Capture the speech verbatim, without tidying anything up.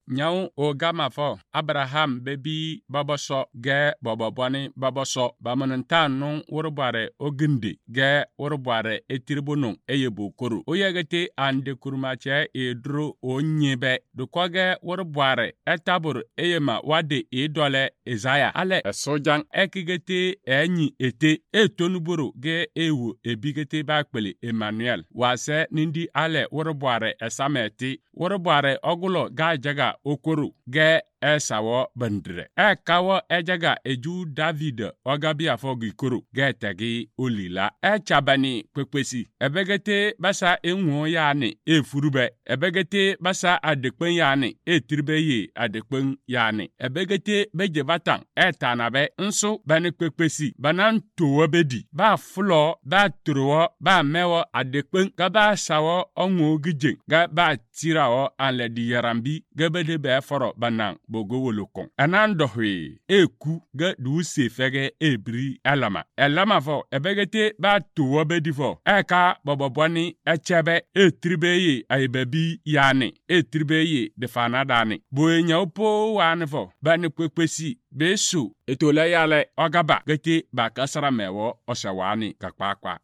Nyau o gama fo Abraham bebi baboso ge boboboni baboso bamonantanu wurbare ogindi ge wurbare etiribunu eyebu koru oyegete ande kurmache edru onyebe dukoge wurbare etabur eyema wade idole Isaiah ale esojang ekigete enyi ete etonuburu ge ewu ebigete bakpeli Emmanuel wase nindi ale wurbare esameti wurbare ogulo gajaga okoro ge esawo bandre e kawo ejaga eju David ogabia fogi koro ge tegi olila e chabani kwekwesi ebegete basa enwo yani efurube ebegete basa adekpen yani etiribeye adekpen yani ebegete beje batang etanabe nso bani kwekwesi banan towobedi ba flo ba trowo ba mewo adekpen ga ba sawo onwo gije ga ba tirawo anle di yarambi gebede be foro banang bogo wolokon anandohwe eku ga du sefege ebri elama elama fo ebegete ba towo bedi fo eka boboboni echebe etribeye aibebi yani etribeye de fanadani boenya opo wan fo bani kwekwesi besu etola yale ogaba gete ba kasara mewo osawani kakpakpa